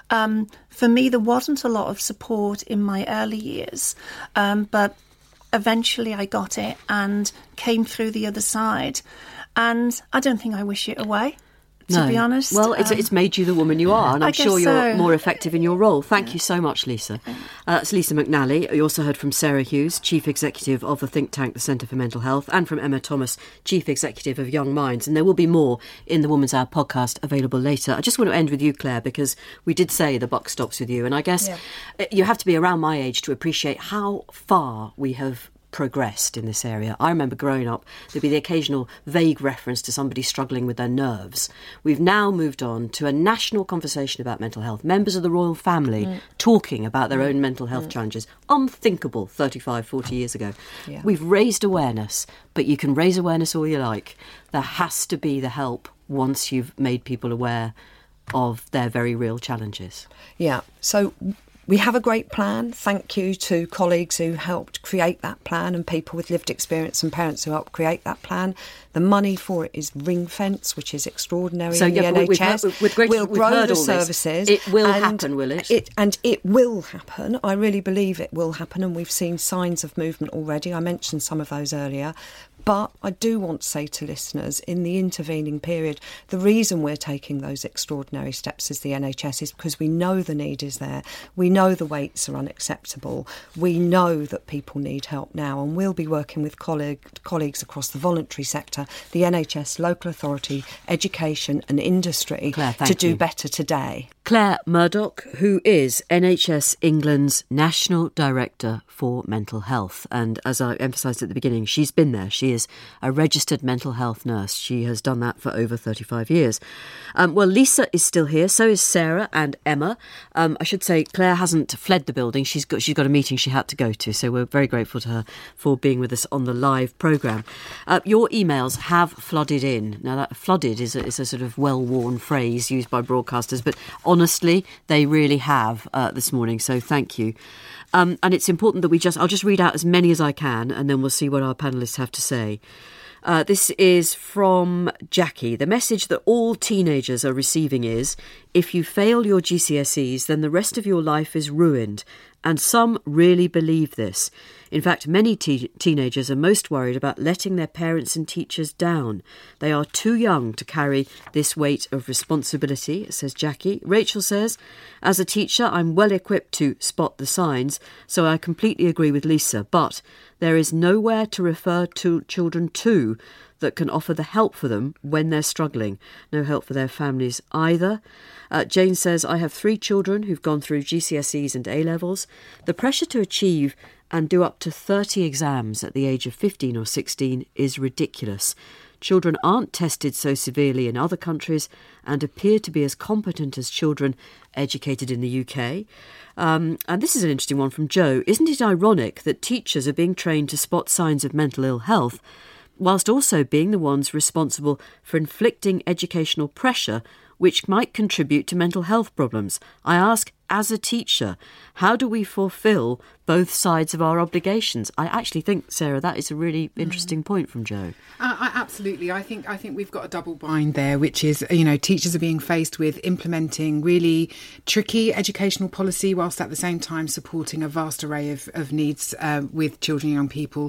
For me, there wasn't a lot of support in my early years, but eventually I got it and came through the other side. And I don't think I wish it away, to be honest. Well, it's made you the woman you are, and I'm sure you're more effective in your role. Thank you so much, Lisa. That's Lisa McNally. You also heard from Sarah Hughes, Chief Executive of the think tank, the Centre for Mental Health, and from Emma Thomas, Chief Executive of Young Minds. And there will be more in the Woman's Hour podcast available later. I just want to end with you, Claire, because we did say the buck stops with you. And I guess you have to be around my age to appreciate how far we have progressed in this area. I remember growing up, there'd be the occasional vague reference to somebody struggling with their nerves. We've now moved on to a national conversation about mental health. Members of the royal family talking about their own mental health challenges. Unthinkable 35, 40 years ago. Yeah. We've raised awareness, but you can raise awareness all you like. There has to be the help once you've made people aware of their very real challenges. Yeah, so we have a great plan. Thank you to colleagues who helped create that plan and people with lived experience and parents who helped create that plan. The money for it is ring-fence, which is extraordinary in the NHS. We'll grow the services. It will happen, will it? And it will happen. I really believe it will happen, and we've seen signs of movement already. I mentioned some of those earlier. But I do want to say to listeners, in the intervening period, the reason we're taking those extraordinary steps as the NHS is because we know the need is there. We know the waits are unacceptable. We know that people need help now, and we'll be working with colleagues across the voluntary sector, the NHS, local authority, education and industry to do better today. Claire Murdoch, who is NHS England's National Director for Mental Health. And as I emphasised at the beginning, she's been there. She is a registered mental health nurse. She has done that for over 35 years. Well, Lisa is still here. So is Sarah and Emma. I should say Claire hasn't fled the building. She's got a meeting she had to go to. So we're very grateful to her for being with us on the live programme. Your emails have flooded in. Now, that flooded is a sort of well-worn phrase used by broadcasters, but honestly, they really have this morning, so thank you. And it's important that I'll just read out as many as I can, and then we'll see what our panellists have to say. This is from Jackie. The message that all teenagers are receiving is, if you fail your GCSEs, then the rest of your life is ruined. And some really believe this. In fact, many teenagers are most worried about letting their parents and teachers down. They are too young to carry this weight of responsibility, says Jackie. Rachel says, as a teacher, I'm well equipped to spot the signs, so I completely agree with Lisa. But there is nowhere to refer to children to that can offer the help for them when they're struggling. No help for their families either. Jane says, I have 3 children who've gone through GCSEs and A-levels. The pressure to achieve and do up to 30 exams at the age of 15 or 16 is ridiculous. Children aren't tested so severely in other countries and appear to be as competent as children educated in the UK. And this is an interesting one from Joe. Isn't it ironic that teachers are being trained to spot signs of mental ill health, whilst also being the ones responsible for inflicting educational pressure which might contribute to mental health problems? I ask, as a teacher, how do we fulfil both sides of our obligations? I actually think, Sarah, that is a really interesting point from Joe. Absolutely. I think we've got a double bind there, which is, teachers are being faced with implementing really tricky educational policy whilst at the same time supporting a vast array of needs with children and young people.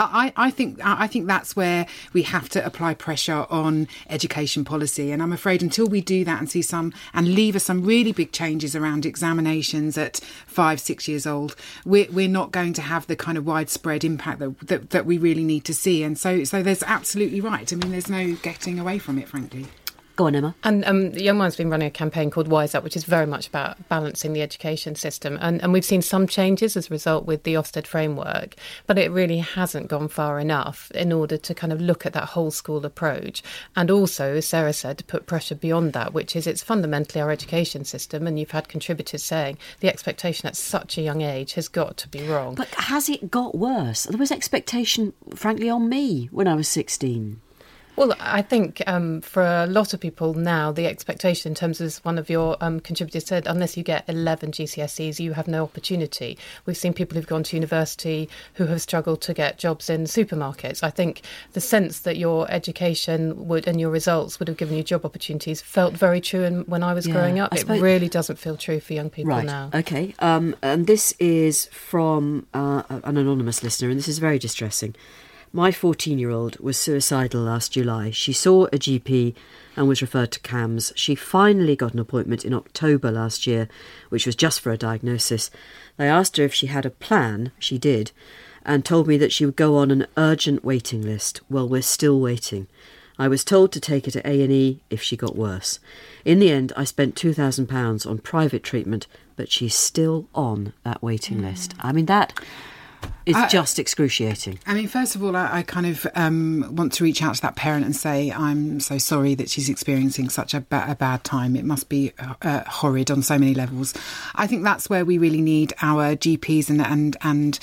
I think that's where we have to apply pressure on education policy. And I'm afraid until we do that and see and lever some really big changes around examinations at 5-6 years old, we're not going to have the kind of widespread impact that we really need to see. And so there's absolutely right. I mean, there's no getting away from it, frankly. Go on, Emma. And the Young Minds been running a campaign called Wise Up, which is very much about balancing the education system. And we've seen some changes as a result with the Ofsted framework, but it really hasn't gone far enough in order to kind of look at that whole school approach. And also, as Sarah said, to put pressure beyond that, which is it's fundamentally our education system. And you've had contributors saying the expectation at such a young age has got to be wrong. But has it got worse? There was expectation, frankly, on me when I was 16. Well, I think for a lot of people now, the expectation in terms of, as one of your contributors said, unless you get 11 GCSEs, you have no opportunity. We've seen people who've gone to university who have struggled to get jobs in supermarkets. I think the sense that your education and your results would have given you job opportunities felt very true when I was growing up. It really doesn't feel true for young people now. OK. And this is from an anonymous listener, and this is very distressing. My 14-year-old was suicidal last July. She saw a GP and was referred to CAMHS. She finally got an appointment in October last year, which was just for a diagnosis. They asked her if she had a plan. She did, and told me that she would go on an urgent waiting list. Well, we're still waiting. I was told to take her to A&E if she got worse. In the end, I spent £2,000 on private treatment, but she's still on that waiting list. I mean, that... It's just excruciating. I mean, first of all, I kind of want to reach out to that parent and say, I'm so sorry that she's experiencing such a bad time. It must be horrid on so many levels. I think that's where we really need our GPs and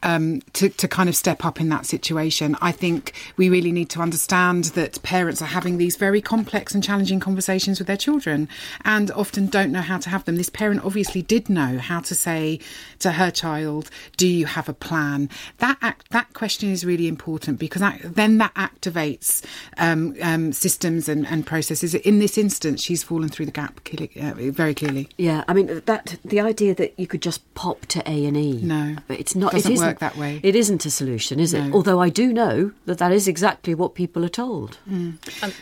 to kind of step up in that situation. I think we really need to understand that parents are having these very complex and challenging conversations with their children and often don't know how to have them. This parent obviously did know how to say to her child, do you have a plan? That question is really important because then that activates systems and processes. In this instance, she's fallen through the gap very clearly. Yeah, I mean the idea that you could just pop to A&E. No, but it's not. It doesn't work that way. It isn't a solution, is it? Although I do know that is exactly what people are told.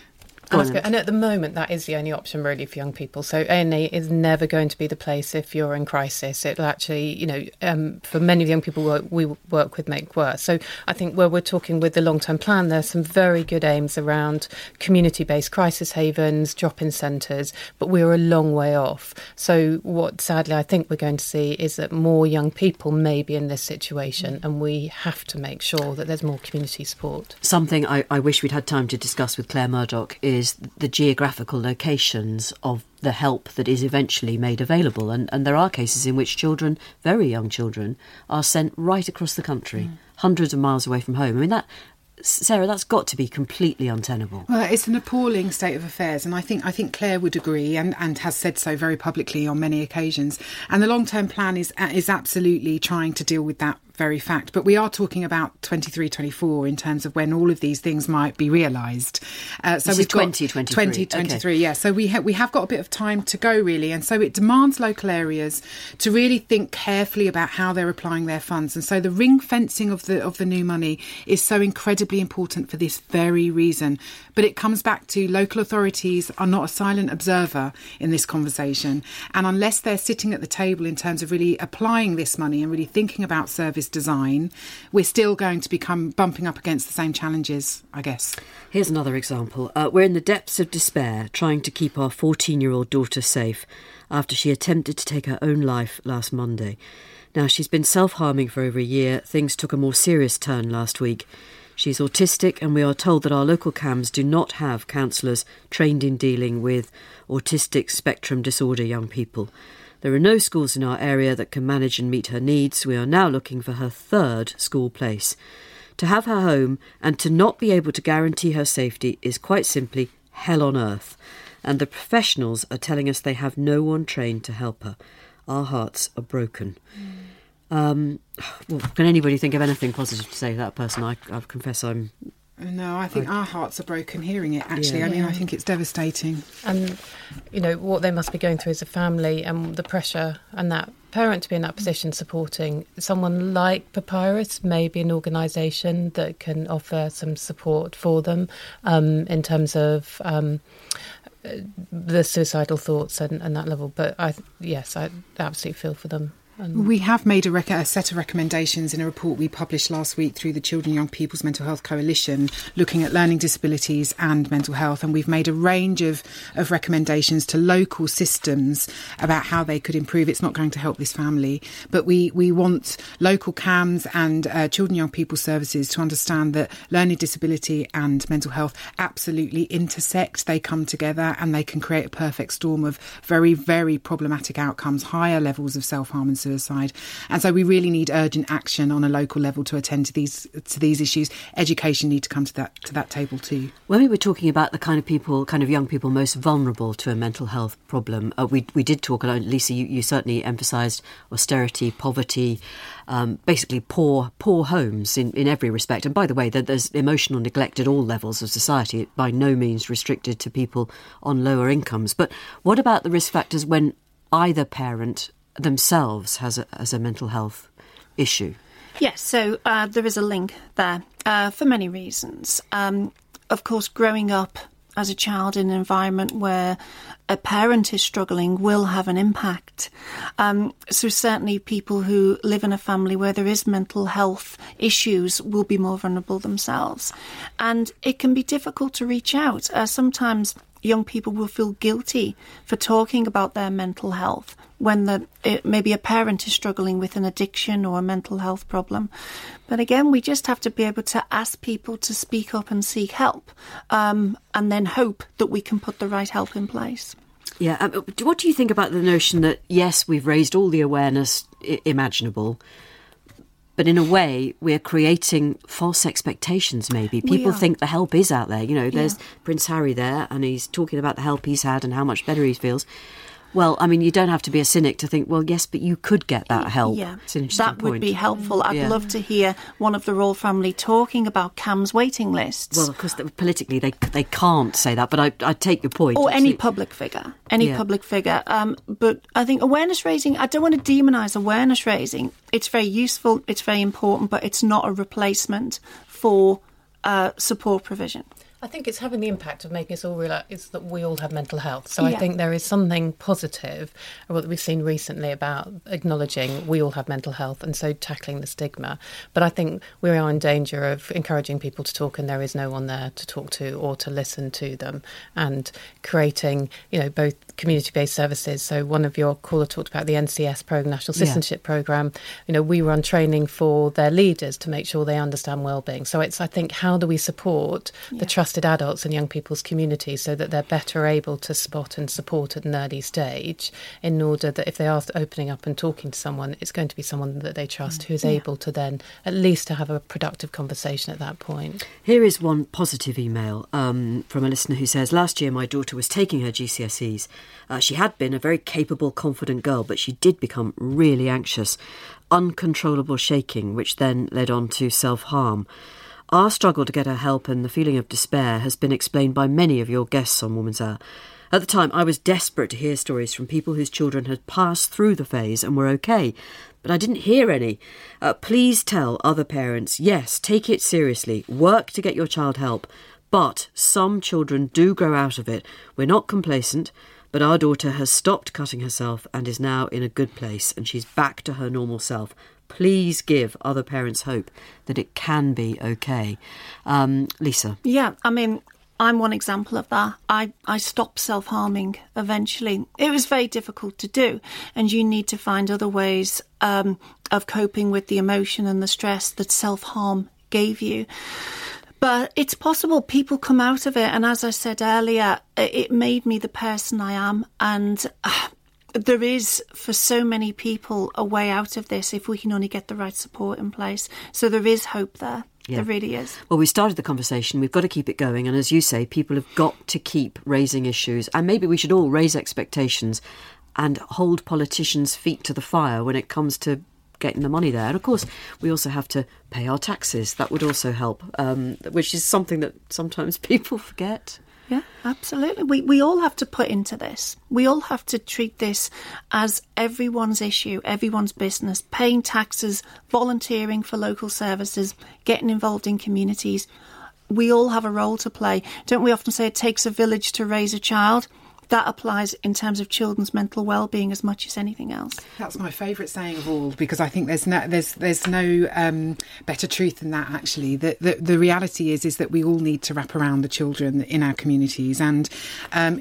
And at the moment, that is the only option really for young people. So A&E is never going to be the place if you're in crisis. It'll actually, for many of the young people we work with, make worse. So I think where we're talking with the long-term plan, there's some very good aims around community-based crisis havens, drop-in centres, but we're a long way off. So what sadly I think we're going to see is that more young people may be in this situation, and we have to make sure that there's more community support. Something I wish we'd had time to discuss with Claire Murdoch is the geographical locations of the help that is eventually made available. And there are cases in which children, very young children, are sent right across the country, hundreds of miles away from home. I mean, Sarah, that's got to be completely untenable. Well, it's an appalling state of affairs, and I think Claire would agree and has said so very publicly on many occasions. And the long-term plan is absolutely trying to deal with that very fact. But we are talking about 23-24 in terms of when all of these things might be realised. So we've got 2023. Okay. Yeah. So we have got a bit of time to go, really. And so it demands local areas to really think carefully about how they're applying their funds. And so the ring fencing of the new money is so incredibly important for this very reason. But it comes back to local authorities are not a silent observer in this conversation. And unless they're sitting at the table in terms of really applying this money and really thinking about service design, we're still going to become bumping up against the same challenges, I guess. Here's another example. We're in the depths of despair trying to keep our 14-year-old daughter safe after she attempted to take her own life last Monday. Now, she's been self-harming for over a year. Things took a more serious turn last week. She's autistic, and we are told that our local CAMHS do not have counsellors trained in dealing with autistic spectrum disorder young people. There are no schools in our area that can manage and meet her needs. We are now looking for her third school place. To have her home and to not be able to guarantee her safety is quite simply hell on earth. And the professionals are telling us they have no one trained to help her. Our hearts are broken. Well, can anybody think of anything positive to say to that person? I confess I'm... No, I think our hearts are broken hearing it, actually. Yeah. I mean, I think it's devastating. And, what they must be going through as a family and the pressure and that parent to be in that position supporting someone like Papyrus, maybe an organisation that can offer some support for them in terms of the suicidal thoughts and that level. But I absolutely feel for them. We have made a set of recommendations in a report we published last week through the Children and Young People's Mental Health Coalition, looking at learning disabilities and mental health. And we've made a range of recommendations to local systems about how they could improve. It's not going to help this family, but we want local CAMHS and Children and Young People's Services to understand that learning disability and mental health absolutely intersect. They come together and they can create a perfect storm of very, very problematic outcomes, higher levels of self-harm and suicide. And so we really need urgent action on a local level to attend to these issues. Education need to come to that table too. When we were talking about the kind of young people most vulnerable to a mental health problem, we did talk, Lisa, you certainly emphasised austerity, poverty, basically poor homes in every respect. And by the way, there's emotional neglect at all levels of society, by no means restricted to people on lower incomes. But what about the risk factors when either parent themselves has a mental health issue? Yes, so there is a link there for many reasons. Of course, growing up as a child in an environment where a parent is struggling will have an impact. So certainly people who live in a family where there is mental health issues will be more vulnerable themselves. And it can be difficult to reach out. Sometimes young people will feel guilty for talking about their mental health when maybe a parent is struggling with an addiction or a mental health problem. But again, we just have to be able to ask people to speak up and seek help, and then hope that we can put the right help in place. Yeah. What do you think about the notion that, yes, we've raised all the awareness imaginable, but in a way, we're creating false expectations, maybe. People think the help is out there. There's Prince Harry there, and he's talking about the help he's had and how much better he feels. Well, I mean, you don't have to be a cynic to think, well, yes, but you could get that help. Yeah, it's an interesting that would point. Be helpful. I'd love to hear one of the royal family talking about CAMHS waiting lists. Well, of course, politically, they can't say that, but I take your point. Or any public figure. Public figure. But I think awareness raising, I don't want to demonise awareness raising. It's very useful, it's very important, but it's not a replacement for support provision. I think it's having the impact of making us all realise that we all have mental health. So I think there is something positive, what we've seen recently about acknowledging we all have mental health and so tackling the stigma. But I think we are in danger of encouraging people to talk and there is no one there to talk to or to listen to them, and creating, both community-based services. So one of your caller talked about the NCS program, National Citizenship Programme. We run training for their leaders to make sure they understand wellbeing. So it's, I think, how do we support the trusted adults in young people's communities so that they're better able to spot and support at an early stage, in order that if they are opening up and talking to someone, it's going to be someone that they trust who is able to then at least to have a productive conversation at that point. Here is one positive email from a listener who says, last year my daughter was taking her GCSEs. She had been a very capable, confident girl, but she did become really anxious, uncontrollable shaking, which then led on to self-harm. Our struggle to get her help and the feeling of despair has been explained by many of your guests on Woman's Hour. At the time, I was desperate to hear stories from people whose children had passed through the phase and were okay, but I didn't hear any. Please tell other parents, yes, take it seriously, work to get your child help, but some children do grow out of it. We're not complacent, but our daughter has stopped cutting herself and is now in a good place, and she's back to her normal self. Please give other parents hope that it can be okay. Lisa? Yeah, I mean, I'm one example of that. I stopped self-harming eventually. It was very difficult to do, and you need to find other ways of coping with the emotion and the stress that self-harm gave you. But it's possible. People come out of it, and as I said earlier, it made me the person I am, and there is, for so many people, a way out of this if we can only get the right support in place. So there is hope there. Yeah. There really is. Well, we started the conversation. We've got to keep it going. And as you say, people have got to keep raising issues. And maybe we should all raise expectations and hold politicians' feet to the fire when it comes to getting the money there. And of course, we also have to pay our taxes. That would also help, which is something that sometimes people forget. Yeah, absolutely. We all have to put into this. We all have to treat this as everyone's issue, everyone's business, paying taxes, volunteering for local services, getting involved in communities. We all have a role to play. Don't we often say it takes a village to raise a child? That applies in terms of children's mental well-being as much as anything else. That's my favourite saying of all, because I think there's no better truth than that, actually. The reality is that we all need to wrap around the children in our communities, and when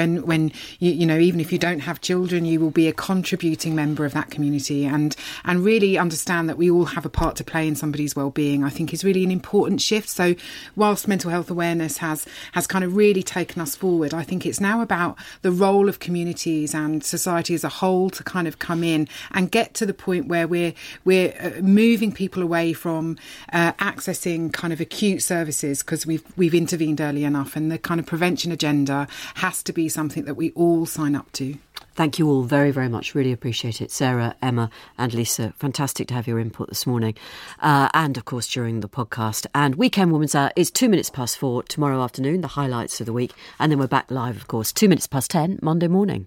even if you don't have children, you will be a contributing member of that community, and really understand that we all have a part to play in somebody's well-being, I think is really an important shift. So whilst mental health awareness has kind of really taken us forward, I think it's now about the role of communities and society as a whole to kind of come in and get to the point where we're moving people away from accessing kind of acute services because we've intervened early enough, and the kind of prevention agenda has to be something that we all sign up to. Thank you all very, very much. Really appreciate it. Sarah, Emma and Lisa, fantastic to have your input this morning. And, of course, during the podcast. And Weekend Woman's Hour is 4:02 tomorrow afternoon, the highlights of the week. And then we're back live, of course, 10:02 Monday morning.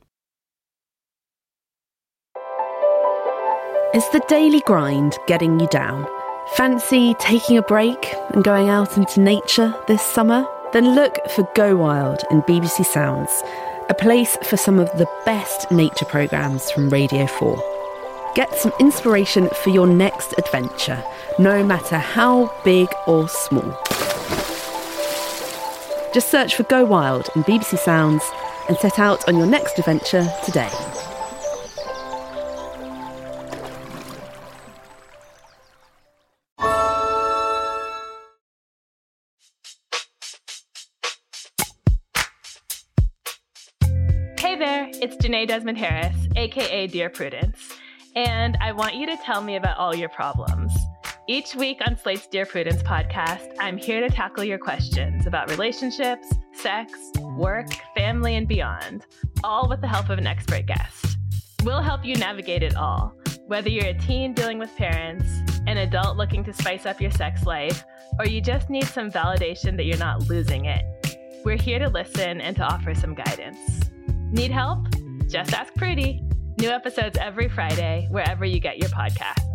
Is the daily grind getting you down? Fancy taking a break and going out into nature this summer? Then look for Go Wild in BBC Sounds, a place for some of the best nature programmes from Radio 4. Get some inspiration for your next adventure, no matter how big or small. Just search for Go Wild in BBC Sounds and set out on your next adventure today. It's Janae Desmond-Harris, aka Dear Prudence, and I want you to tell me about all your problems. Each week on Slate's Dear Prudence podcast, I'm here to tackle your questions about relationships, sex, work, family, and beyond, all with the help of an expert guest. We'll help you navigate it all, whether you're a teen dealing with parents, an adult looking to spice up your sex life, or you just need some validation that you're not losing it. We're here to listen and to offer some guidance. Need help? Just ask Prudy. New episodes every Friday, wherever you get your podcasts.